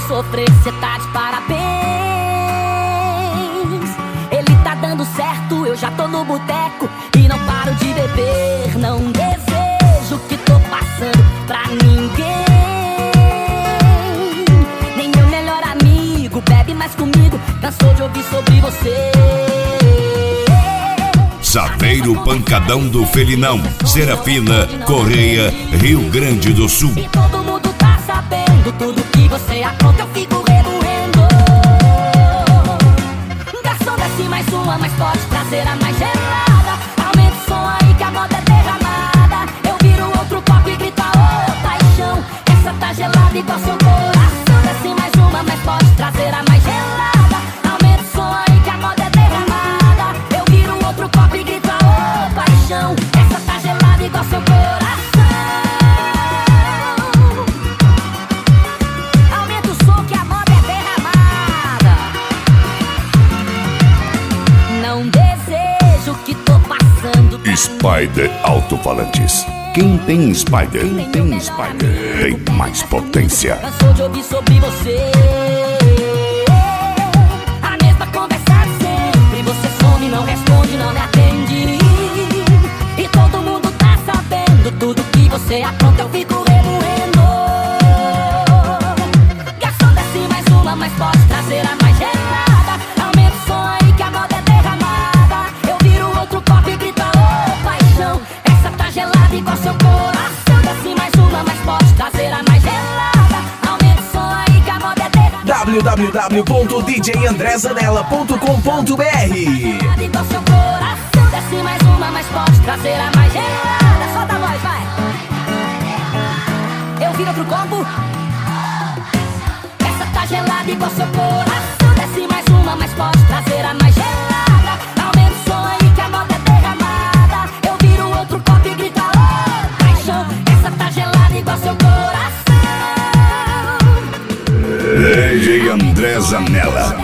sofrer, cê tá de parabéns. Ele tá dando certo, eu já tô no boteco e não paro de beber. Não desejo o que tô passando pra ninguém. Nem meu melhor amigo bebe mais comigo, cansou de ouvir sobre você. Saveiro Pancadão do Felinão, Serafina, Correia, Rio Grande do Sul. E todo mundo tá sabendo, tudo que você apronta eu fico remoendo. Garçom, desce mais uma, mas pode trazer a mais gelada. Aumenta o som aí que a moda é derramada. Eu viro outro copo e grito, ô paixão, essa tá gelada igual seu coração. Desce mais uma, mas pode trazer a mais gelada. Aumenta o som aí que a moda é derramada. Eu viro outro copo e grito, ô paixão, essa tá gelada igual seu coração. Aumenta o som que a moda é derramada. Não desejo o que tô passando. Spider Alto-Falantes. Quem tem Spider, tem mais potência. Cansou de ouvir sobre você. A mesma conversa de sempre. Você some, não responde, não me atende. E todo mundo tá sabendo, tudo que você apronta eu fico remoendo. Garçom, desce mais uma, mas pode trazer a mais gelada. Aumenta o som aí que a moda é derramada. Eu viro outro copo e grito, ô paixão, essa tá gelada igual seu coração. Desce mais uma, mas pode trazer a mais gelada. Aumenta o som aí que a moda é derramada. www.djandrezanella.com.br. Igual seu coração. Desce mais uma, mas pode trazer a mais gelada. Solta a voz, vai. Eu viro outro copo. Essa tá gelada igual seu coração. Desce mais uma, mas pode trazer a mais gelada. Aumenta o som aí que a moda é derramada. Eu viro outro copo e grito, ô paixão, essa tá gelada igual seu coração. DJ André Zanella.